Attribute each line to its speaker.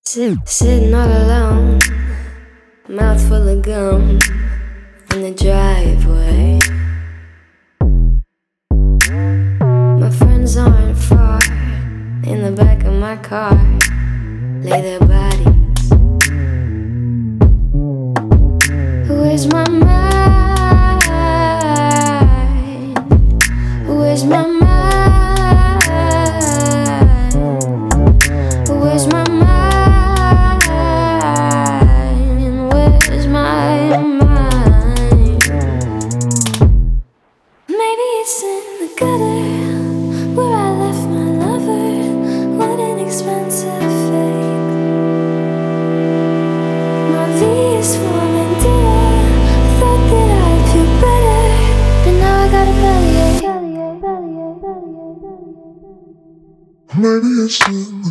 Speaker 1: Sitting all alone, mouth full of gum in the driveway. My friends aren't far, in the back of my car, lay their bodies. Where's my mind? Where's my mind? Where's my mind? Where's my mind? Maybe it's in the gutter where I left my lover. What an expensive fate. My V is falling dear. I thought that I'd feel better, but now I gotta bellyache.
Speaker 2: Maybe it's in the